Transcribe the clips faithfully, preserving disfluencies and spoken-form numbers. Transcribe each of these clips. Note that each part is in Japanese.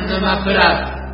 沼プラス。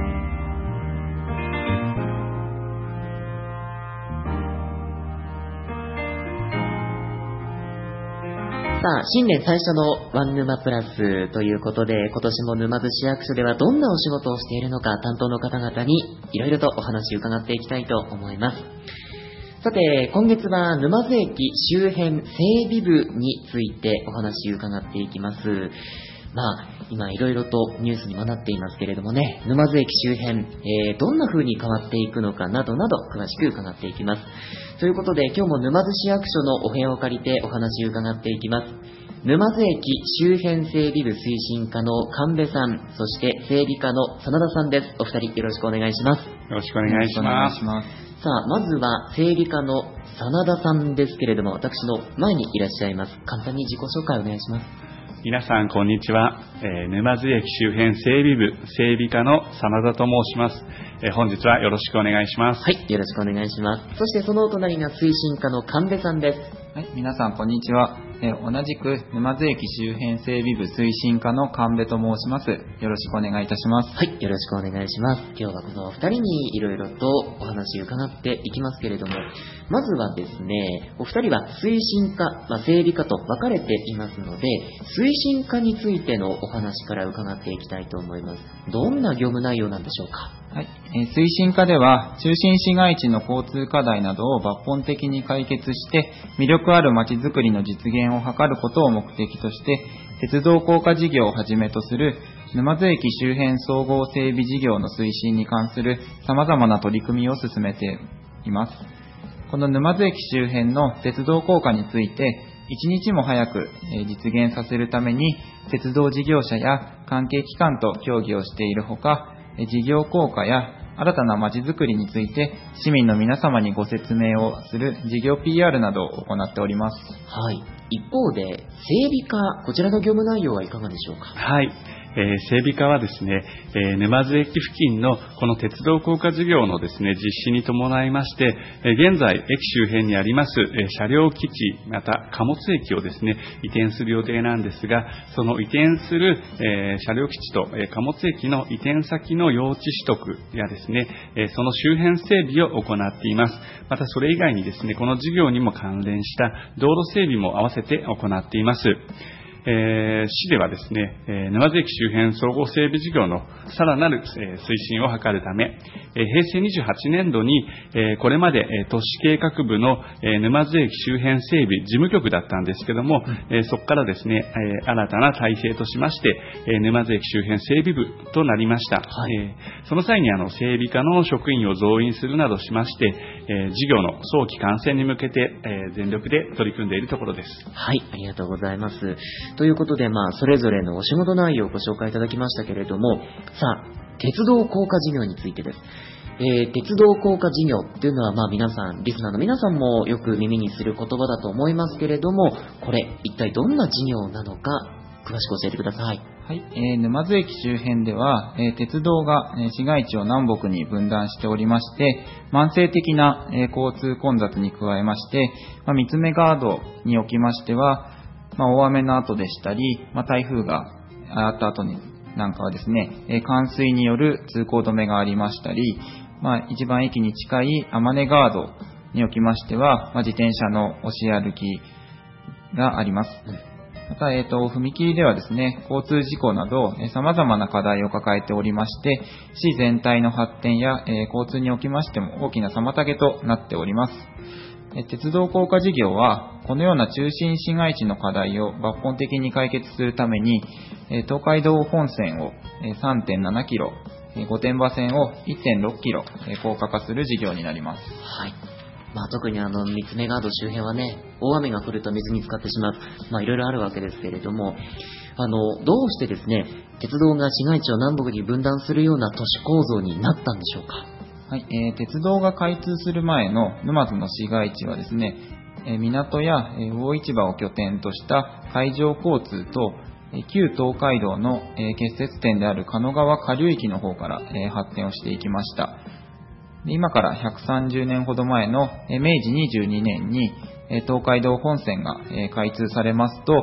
さあ、新年最初のワン沼プラスということで、今年も沼津市役所ではどんなお仕事をしているのか、担当の方々にいろいろとお話を伺っていきたいと思います。さて、今月は沼津駅周辺整備部についてお話を伺っていきます。まあ、今いろいろとニュースにもなっていますけれどもね、沼津駅周辺、えー、どんな風に変わっていくのかなどなど詳しく伺っていきます。ということで、今日も沼津市役所のお部屋を借りてお話を伺っていきます。沼津駅周辺整備部推進課の神戸さん、そして整備課の真田さんです。お二人よろしくお願いします。 よろしくお願いします。 さあ、まずは整備課の真田さんですけれども、私の前にいらっしゃいます。簡単に自己紹介お願いします。 皆さんこんにちは、えー、沼津駅周辺整備部整備課の真田と申します、えー、本日はよろしくお願いします。 はい、よろしくお願いします。そしてそのお隣が推進課の神戸さんです。 はい、皆さんこんにちは、えー、同じく沼津駅周辺整備部推進課の神戸と申します。よろしくお願いいたします。 はい、よろしくお願いします。今日はこのお二人にいろいろとお話を伺っていきますけれども、まずはですね、お二人は推進課、まあ、整備課と分かれていますので、推進課についてのお話から伺っていきたいと思います。どんな業務内容なんでしょうか。 はい、えー、推進課では中心市街地の交通課題などを抜本的に解決して魅力あるまちづくりの実現を図ることを目的として、鉄道高架事業をはじめとする沼津駅周辺総合整備事業の推進に関する様々な取り組みを進めています。この沼津駅周辺の鉄道高架について一日も早く実現させるために、鉄道事業者や関係機関と協議をしているほか、事業効果や新たなまちづくりについて市民の皆様にご説明をする事業 ピーアール などを行っております。 はい。一方で整備課、こちらの業務内容はいかがでしょうか。 はい。えー、整備課はですね、えー、沼津駅付近のこの鉄道高架事業のですね、実施に伴いまして、えー、現在駅周辺にあります、えー、車両基地また貨物駅をですね、移転する予定なんですが、その移転する、えー、車両基地と、えー、貨物駅の移転先の用地取得やですね、えー、その周辺整備を行っています。またそれ以外にですね、この事業にも関連した道路整備も合わせて行っています。えー、市ではですね、えー、沼津駅周辺総合整備事業のさらなる、えー、推進を図るため、えー、平成にじゅうはちねんどに、えー、これまで、えー、都市計画部の、えー、沼津駅周辺整備事務局だったんですけども、うんえー、そこからですね、えー、新たな体制としまして、えー、沼津駅周辺整備部となりました。はいえー、その際にあの整備課の職員を増員するなどしまして、えー、事業の早期完成に向けて、えー、全力で取り組んでいるところです。 はい、ありがとうございます。ということで、まあ、それぞれのお仕事内容をご紹介いただきましたけれども、さあ、鉄道高架事業についてです。えー、鉄道高架事業っていうのは、まあ皆さん、リスナーの皆さんもよく耳にする言葉だと思いますけれども、これ、一体どんな事業なのか、詳しく教えてください。 はい、えー、沼津駅周辺では、えー、鉄道が、えー、市街地を南北に分断しておりまして、慢性的な、えー、交通混雑に加えまして、まあ、三つ目ガードにおきましては、まあ、大雨の後でしたり、まあ、台風があった後になんかはですね、えー、冠水による通行止めがありましたり、まあ、一番駅に近い天音ガードにおきましては、まあ、自転車の押し歩きがあります。また、えっと、踏切ではですね、交通事故など、えー、様々な課題を抱えておりまして、市全体の発展や、えー、交通におきましても大きな妨げとなっております。えー、鉄道高架事業は、このような中心市街地の課題を抜本的に解決するために、えー、東海道本線を、えー、さんてんななキロ、えー、御殿場線を いってんろっキロ、えー、高架化する事業になります。 はい。まあ、特にあの三つ目ガード周辺はね、大雨が降ると水に浸かってしまう、まあいろいろあるわけですけれども、あのどうしてですね、鉄道が市街地を南北に分断するような都市構造になったんでしょうか。 はい、えー、鉄道が開通する前の沼津の市街地はですね、えー、港や、えー、魚市場を拠点とした海上交通と、えー、旧東海道の、えー、結節点である鹿野川下流域の方から、えー、発展をしていきました。今からひゃくさんじゅうねんほど前の明治にじゅうにねんに東海道本線が開通されますと、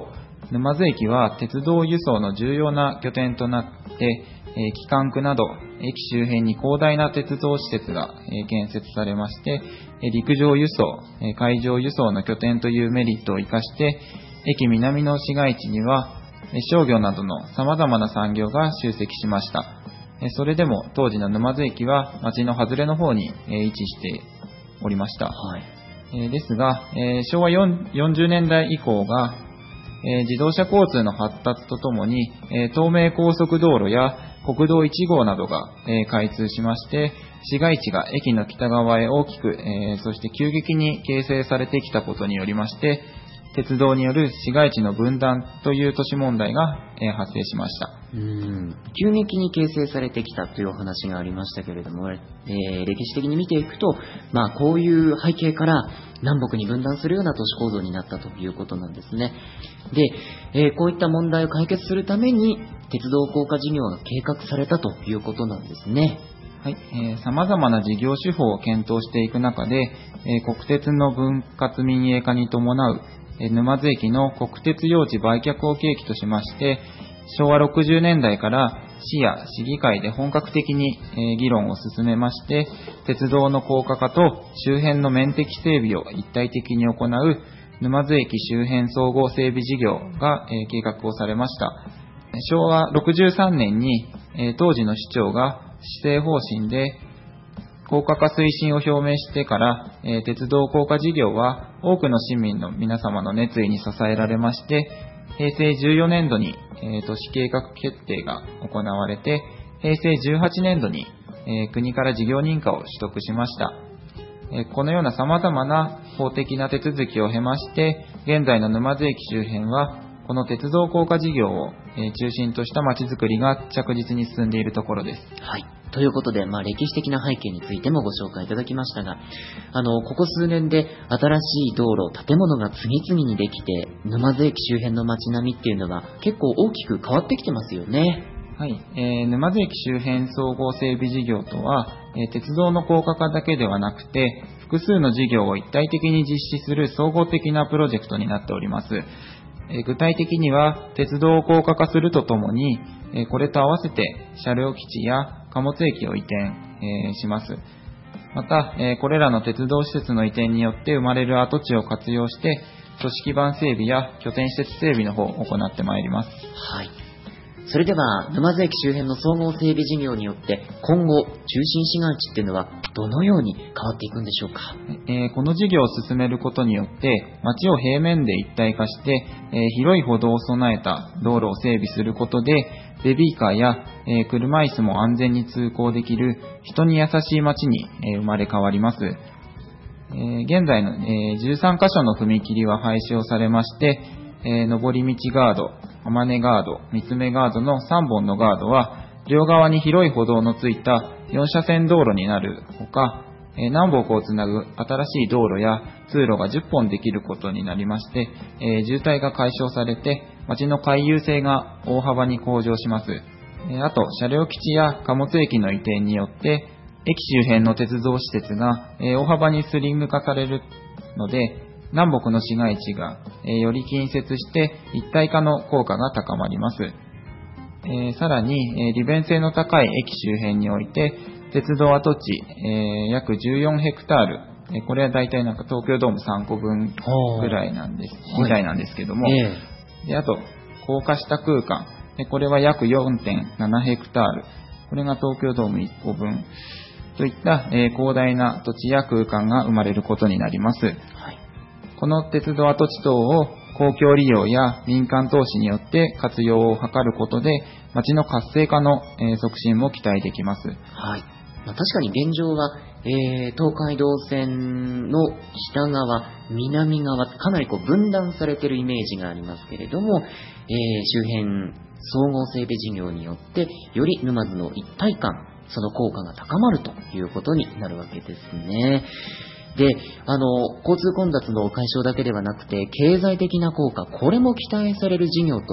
沼津駅は鉄道輸送の重要な拠点となって、えー、機関区など駅周辺に広大な鉄道施設が、えー、建設されまして、えー、陸上輸送、えー、海上輸送の拠点というメリットを生かして、駅南の市街地には、えー、商業などの様々な産業が集積しました。えー、それでも当時の沼津駅は町の外れの方に、えー、位置しておりました。はい。えー、ですが、えー、昭和よんじゅうねんだい以降が、えー、自動車交通の発達とともに、えー、東名高速道路や国道いち号などが、えー、開通しまして、市街地が駅の北側へ大きく、えー、そして急激に形成されてきたことによりまして、鉄道による市街地の分断という都市問題が、えー、発生しました。 うーん急激に形成されてきたというお話がありましたけれども、えー、歴史的に見ていくと、まあ、こういう背景から南北に分断するような都市構造になったということなんですね。で、えー、こういった問題を解決するために鉄道高架事業が計画されたということなんですね。 はい、えー、様々な事業手法を検討していく中で、えー、国鉄の分割民営化に伴う沼津駅の国鉄用地売却を契機としまして、しょうわろくじゅうねんだいから市や市議会で本格的に議論を進めまして、鉄道の高架化と周辺の面的整備を一体的に行う沼津駅周辺総合整備事業が計画をされました。しょうわろくじゅうさんねんに当時の市長が施政方針で高架化推進を表明してから、えー、鉄道高架事業は多くの市民の皆様の熱意に支えられまして、へいせいじゅうよねんどに、えー、都市計画決定が行われて、へいせいじゅうはちねんどに、えー、国から事業認可を取得しました。えー、このような様々な法的な手続きを経まして、現在の沼津駅周辺はこの鉄道高架事業を、えー、中心とした街づくりが着実に進んでいるところです。 はい。ということで、まあ、歴史的な背景についてもご紹介いただきましたが、あの、ここ数年で新しい道路、建物が次々にできて、沼津駅周辺の街並みっていうのは結構大きく変わってきてますよね。 はい、えー、沼津駅周辺総合整備事業とは、えー、鉄道の高架化だけではなくて、複数の事業を一体的に実施する総合的なプロジェクトになっております。えー、具体的には、鉄道を高架化するとともに、えー、これと合わせて車両基地や貨物駅を移転、えー、します。また、えー、これらの鉄道施設の移転によって生まれる跡地を活用して、都市基盤整備や拠点施設整備の方を行ってまいります。 はい。それでは、沼津駅周辺の総合整備事業によって、今後、中心市街地っていうのはどのように変わっていくんでしょうか。 えー、この事業を進めることによって、街を平面で一体化して、えー、広い歩道を備えた道路を整備することで、ベビーカーや、えー、車椅子も安全に通行できる人に優しい街に、えー、生まれ変わります。えー、現在の、えー、じゅうさんかしょの踏切は廃止をされまして、えー、上り道ガード、天音ガード、三つ目ガードのさんぼんのガードは、両側に広い歩道のついたよんしゃせん道路になるほか、えー、南北をつなぐ新しい道路や通路がじゅっぽんできることになりまして、えー、渋滞が解消されて、街の回遊性が大幅に向上します。えー、あと、車両基地や貨物駅の移転によって、駅周辺の鉄道施設が、えー、大幅にスリング化されるので、南北の市街地が、えー、より近接して一体化の効果が高まります。えー、さらに、えー、利便性の高い駅周辺において、鉄道跡地、えー、約じゅうよんヘクタール、えー、これは大体なんか東京ドームさんこぶんぐらいなんです、ぐらいなんですけども、えー、であと、高架下空間、えー、これは約 よんてんななヘクタール、これが東京ドームいっこぶんといった、えー、広大な土地や空間が生まれることになります。はい、この鉄道跡地等を公共利用や民間投資によって活用を図ることで、街の活性化の促進も期待できます。 はい。まあ、確かに現状は、えー、東海道線の北側、南側、かなりこう分断されているイメージがありますけれども、えー、周辺総合整備事業によって、より沼津の一体感、その効果が高まるということになるわけですね。で、あの、交通混雑の解消だけではなくて、経済的な効果、これも期待される事業と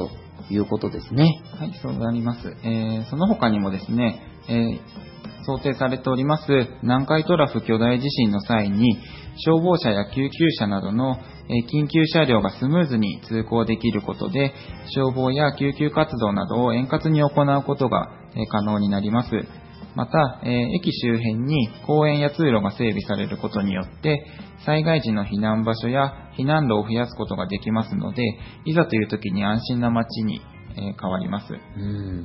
いうことですね。 はい、そうなります。えー、その他にもですね、えー、想定されております南海トラフ巨大地震の際に消防車や救急車などの緊急車両がスムーズに通行できることで、消防や救急活動などを円滑に行うことが可能になります。また、えー、駅周辺に公園や通路が整備されることによって、災害時の避難場所や避難路を増やすことができますので、いざという時に安心な街に、えー、変わります。 うん、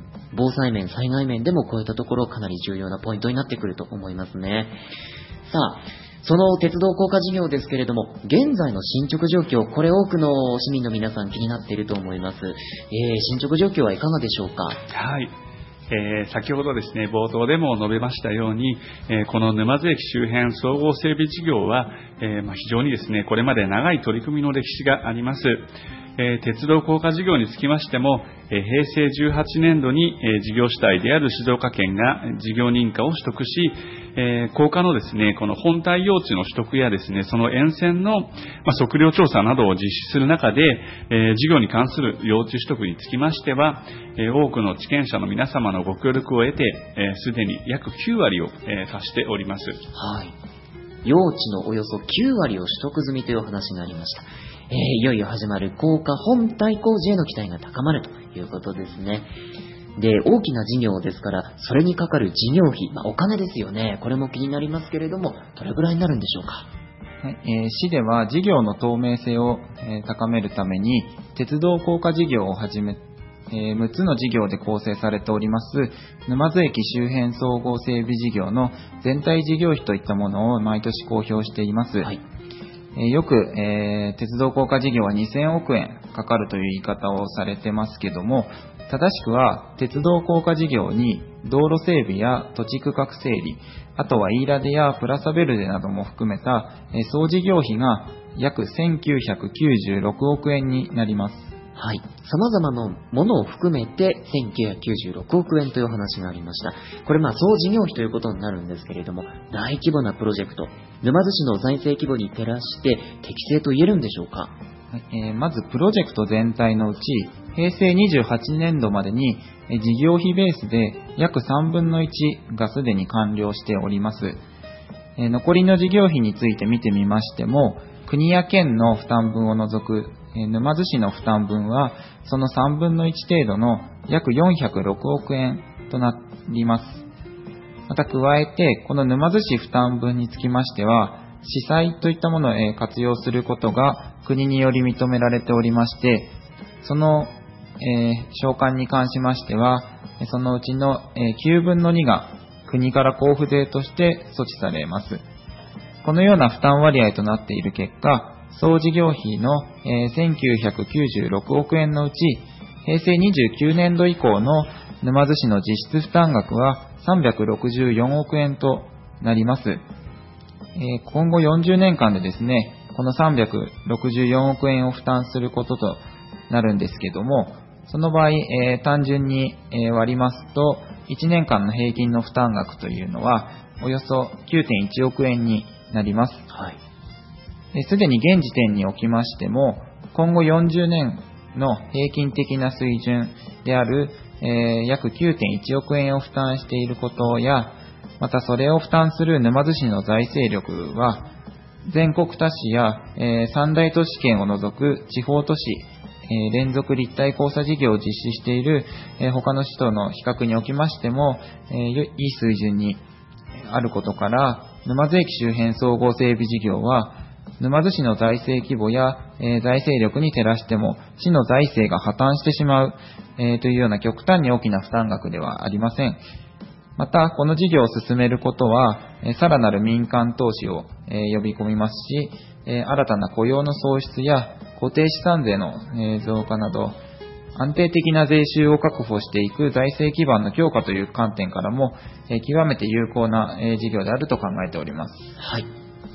防災面、災害面でもこういったところかなり重要なポイントになってくると思いますね。さあ、その鉄道高架事業ですけれども、現在の進捗状況、これ多くの市民の皆さん気になっていると思います。えー、進捗状況はいかがでしょうか？ はい。えー、先ほどですね、冒頭でも述べましたように、えー、この沼津駅周辺総合整備事業は、えーまあ、非常にですね、これまで長い取り組みの歴史があります。えー、鉄道高架事業につきましても、えー、平成じゅうはちねんどに、えー、事業主体である静岡県が事業認可を取得し、えー、高架のですね、この本体用地の取得やですね、その沿線の、まあ、測量調査などを実施する中で、えー、事業に関する用地取得につきましては、えー、多くの地権者の皆様のご協力を得て、す、えー、で、に約きゅうわりを、えー、達しております。 はい。用地のおよそきゅうわりを取得済みという話がありました。えー、いよいよ始まる高架本体工事への期待が高まるということですね。で、大きな事業ですから、それにかかる事業費、まあ、お金ですよね。これも気になりますけれども、どれぐらいになるんでしょうか？ はい、えー、市では事業の透明性を、えー、高めるために、鉄道高架事業をはじめ、えー、むっつの事業で構成されております沼津駅周辺総合整備事業の全体事業費といったものを毎年公表しています。はい。えー、よく、えー、鉄道高架事業はにせんおくえんかかるという言い方をされてますけども、正しくは鉄道高架事業に道路整備や土地区画整理、あとはイーラデやプラサベルデなども含めた、えー、総事業費が約せんきゅうひゃくきゅうじゅうろくおくえんになります。 はい。様々なものを含めてせんきゅうひゃくきゅうじゅうろくおくえんという話がありました。これまあ総事業費ということになるんですけれども、大規模なプロジェクト、沼津市の財政規模に照らして適正と言えるんでしょうか？ はい、えー、まずプロジェクト全体のうち、平成にじゅうはちねんどまでに事業費ベースで約さんぶんのいちがすでに完了しております。えー、残りの事業費について見てみましても、国や県の負担分を除く沼津市の負担分はそのさんぶんのいち程度の約よんひゃくろくおくえんとなります。また加えて、この沼津市負担分につきましては、市債といったものを活用することが国により認められておりまして、その、えー、償還に関しましては、そのうちのきゅうぶんのにが国から交付税として措置されます。このような負担割合となっている結果、総事業費のせんきゅうひゃくきゅうじゅうろくおくえんのうち、平成にじゅうきゅうねんど以降の沼津市の実質負担額はさんびゃくろくじゅうよんおくえんとなります。今後よんじゅうねんかんでですね、このさんびゃくろくじゅうよんおくえんを負担することとなるんですけども、その場合、えー、単純に割りますと、いちねんかんの平均の負担額というのは、およそ きゅうてんいちおくえんになります。はい。すでに現時点におきましても、今後よんじゅうねんの平均的な水準である、えー、約 きゅうてんいちおくえんを負担していることや、またそれを負担する沼津市の財政力は、全国都市や、えー、三大都市圏を除く地方都市、えー、連続立体交差事業を実施している、えー、他の市との比較におきましても、えー、いい水準にあることから、沼津駅周辺総合整備事業は、沼津市の財政規模や、えー、財政力に照らしても、市の財政が破綻してしまう、えー、というような極端に大きな負担額ではありません。また、この事業を進めることは、えー、さらなる民間投資を、えー、呼び込みますし、えー、新たな雇用の創出や固定資産税の、えー、増加など、安定的な税収を確保していく財政基盤の強化という観点からも、えー、極めて有効な、えー、事業であると考えております。 はい。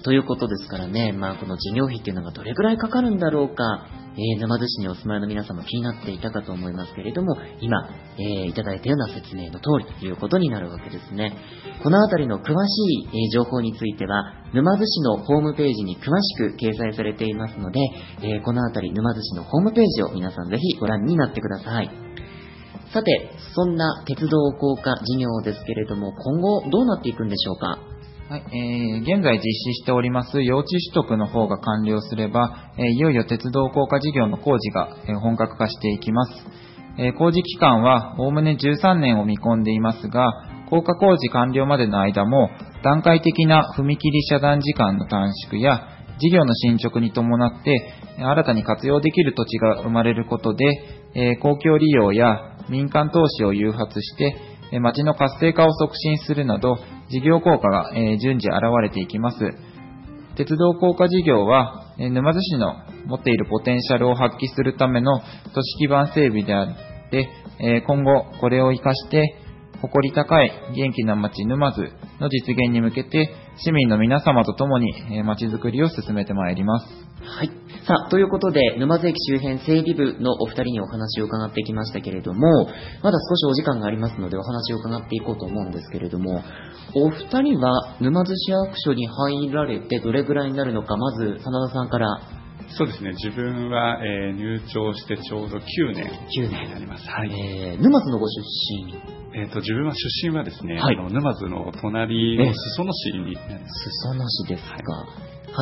ということですからね、まあこの事業費っていうのがどれぐらいかかるんだろうか、えー、沼津市にお住まいの皆さんも気になっていたかと思いますけれども、今、えー、いただいたような説明の通りということになるわけですね。このあたりの詳しい、えー、情報については、沼津市のホームページに詳しく掲載されていますので、えー、このあたり沼津市のホームページを皆さんぜひご覧になってください。さて、そんな鉄道高架事業ですけれども、今後どうなっていくんでしょうか。 はい、えー、現在実施しております用地取得の方が完了すれば、えー、いよいよ鉄道高架事業の工事が、えー、本格化していきます。えー、工事期間はおおむねじゅうさんねんを見込んでいますが、高架工事完了までの間も段階的な踏切遮断時間の短縮や事業の進捗に伴って新たに活用できる土地が生まれることで、えー、公共利用や民間投資を誘発して町の活性化を促進するなど事業効果が順次現れていきます。鉄道高架事業は沼津市の持っているポテンシャルを発揮するための都市基盤整備であって、今後これを生かして誇り高い元気な町沼津の実現に向けて市民の皆様と共に町づくりを進めてまいります。 はい。さあ、ということで、沼津駅周辺整備部のお二人にお話を伺ってきましたけれども、まだ少しお時間がありますのでお話を伺っていこうと思うんですけれども、お二人は沼津市役所に入られてどれぐらいになるのか、まず真田さんから。 そうですね、自分は、えー、入庁してちょうどきゅうねんきゅうねんになります。はい。 えー、沼津のご出身。 えーと、自分は出身はですね、 はい、 あの沼津の隣の裾野市になります。 裾野市ですか。はい、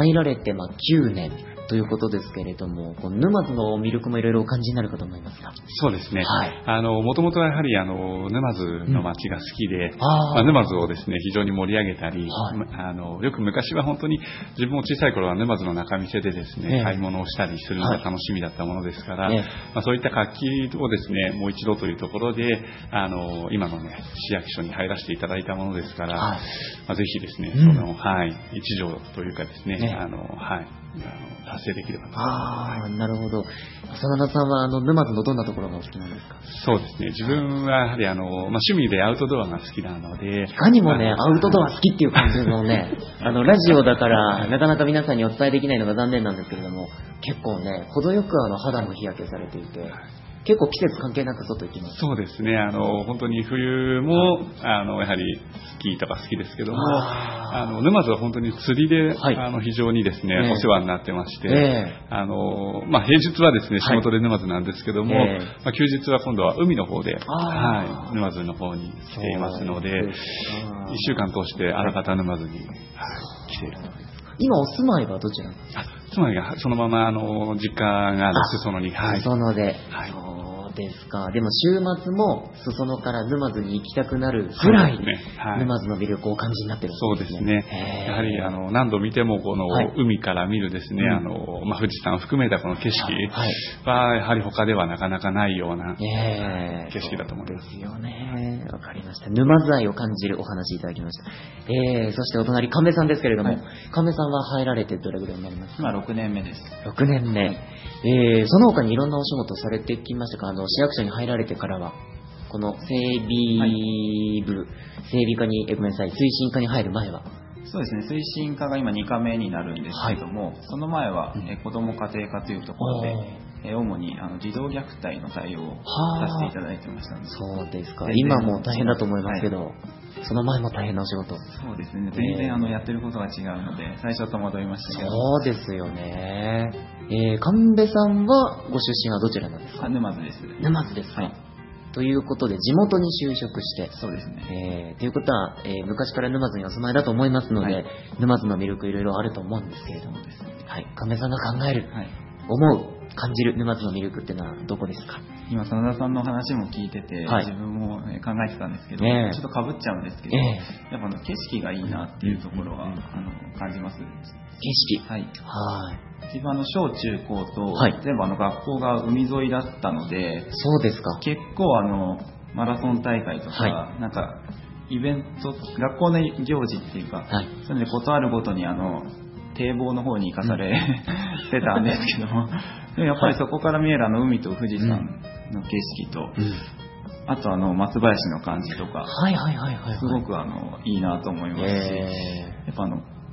入られて、まあ、きゅうねん。ということですけれども、この沼津の魅力もいろいろお感じになるかと思いますが。 そうですね。 はい。 あの、もともとはやはり、あの、沼津の街が好きで、うん、 あまあ、沼津をですね、非常に盛り上げたり、 はい、 あの、よく昔は本当に、自分も小さい頃は沼津の仲見世でですね、えー、買い物をしたりするのが楽しみだったものですから、はい、まあ、そういった活気をですね、もう一度というところで、あの、今のね、市役所に入らせていただいたものですから、はい、まあ、ぜひですね、その、うん、はい、一条というかですね、ね、あの、はい、あの達成できればと。 ああ、なるほど。真田さんはあの沼津のどんなところがお好きなんですか？ そうですね。自分はやはりあの、まあ、趣味でアウトドアが好きなので。 いかにもね、アウトドア好きっていう感じのね、あの、ラジオだからなかなか皆さんにお伝えできないのが残念なんですけれども、結構ね、程よくあの肌の日焼けされていて、結構季節関係なく外行きます。 そうですね。あの、本当に冬も、あの、やはりスキーとか好きですけども、あの、沼津は本当に釣りで、はい、あの、非常にですね、ねお世話になってまして、ね、あの、まあ、平日はですね、仕事で沼津なんですけども、はい、まあ、休日は今度は海の方で、はい、沼津の方に来ていますので、いっしゅうかん通してあらかた沼津に、はい、来ているのです。 今お住まいはどちらなんですか？ つまりそのままあの実家が裾野に、 はい、裾野で、 はい、 ですか。でも週末も裾野から沼津に行きたくなるぐらい、ねはい、沼津の魅力をお感じになってるんですね。 そうですね。やはりあの何度見てもこの海から見るですね、はい、あのまあ、富士山を含めたこの景色はやはり他ではなかなかないような景色だと思います。 ですよね。わかりました。沼津愛を感じるお話いただきました。えー、そしてお隣亀さんですけれども、はい、亀さんは入られてどれぐらいになりますか？ 今ろくねんめです。 ろくねんめ。えー、その他にいろんなお仕事をされてきましたか？あの市役所に入られてからはこの整備部、はい、整備課にえごめんなさい推進課に入る前はそうですね推進課が今にかめになるんですけども、はい、その前は、うん、え子ども家庭課というところでえ主にあの児童虐待の対応をさせていただいてましたので。 そうですか。今も大変だと思いますけど、はい、その前も大変なお仕事。 そうですね。全然、えー、あのやってることが違うので最初は戸惑いましたけど。 そうですよね。えー、神戸さんはご出身はどちらなんですか？ 沼津です。 沼津ですか。はい、ということで地元に就職して。 そうですね。 えー、ということは、えー、昔から沼津にお住まいだと思いますので、はい、沼津の魅力いろいろあると思うんですけれどもですね。はい。神戸さんが考える、はい、思う。感じる沼津の魅力っていうのはどこですか？ 今真田さんの話も聞いてて、はい、自分も考えてたんですけど、ね、ちょっと被っちゃうんですけど、えー、やっぱ景色がいいなっていうところは、うん、あの感じます。 景色。 はい。 はい。 自分あの小中高と、はい、全部あの学校が海沿いだったので、 そうですか。 結構あのマラソン大会とか、はい、なんかイベント学校の行事っていうか、はい、そういうのでことあるごとにあの堤防の方に行かされ、うん、てたんですけども。でもやっぱりそこから見えるあの海と富士山の景色と、うん、あとあの松林の感じとか、 はいはいはいはい、はい、 すごくあのいいなと思いますし、えー、やっぱあの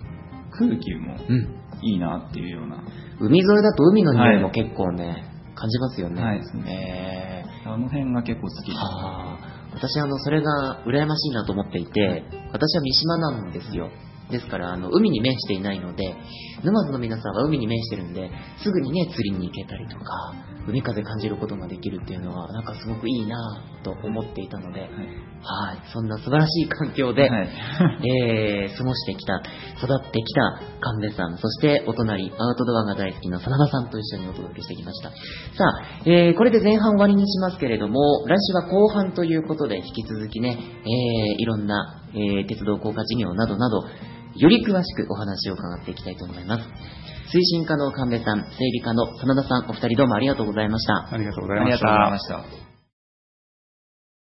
空気もいいなっていうような、 うん、海沿いだと海の匂いも結構ね、はい、感じますよね。 はい、えー、あの辺が結構好きです。 私あのそれが羨ましいなと思っていて、私は三島なんですよ。ですからあの海に面していないので、沼津の皆さんは海に面してるんで、すぐにね釣りに行けたりとか海風感じることができるっていうのはなんかすごくいいなと思っていたので、はい、はいそんな素晴らしい環境で、はいえー、過ごしてきた育ってきた神戸さん、そしてお隣アウトドアが大好きな真田さんと一緒にお届けしてきました。さあ、えー、これで前半終わりにしますけれども、来週は後半ということで引き続きね、えー、いろんな、えー、鉄道高架事業などなどより詳しくお話を伺っていきたいと思います。推進課の神戸さん、整備課の真田さん、お二人どうもありがとうございました。 ありがとうございました。 ありがとうございました。